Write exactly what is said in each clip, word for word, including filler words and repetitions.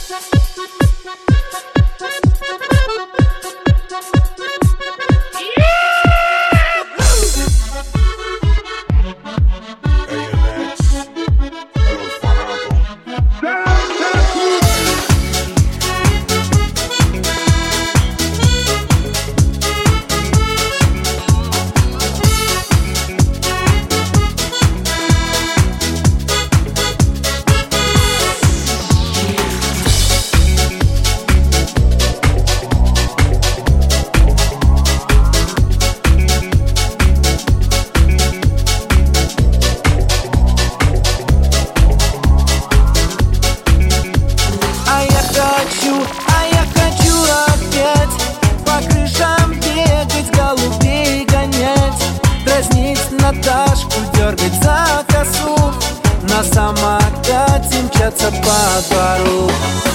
Наташку дергать за косу, на самокате мчаться по двору.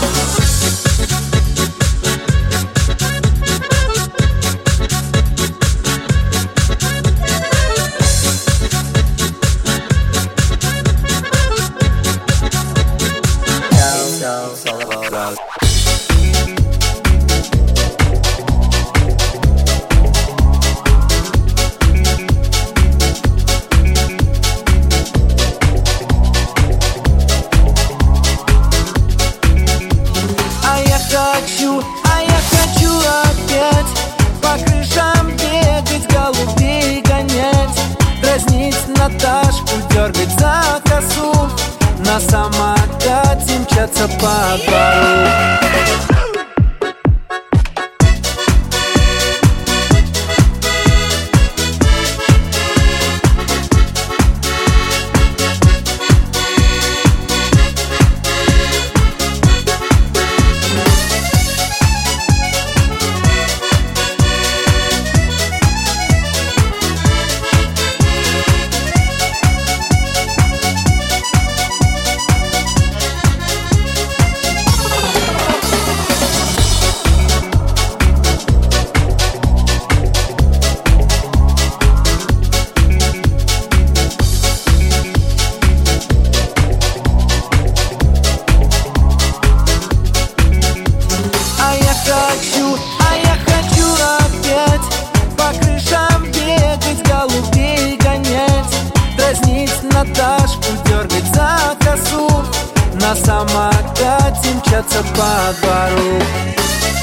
А я хочу опять по крышам бегать, голубей гонять, дразнить Наташку, дергать за косу, на самокате мчаться по двору. Хочу, а я хочу опять по крышам бегать, голубей гонять, дразнить Наташку, дергать за косу, на самокате мчаться по двору.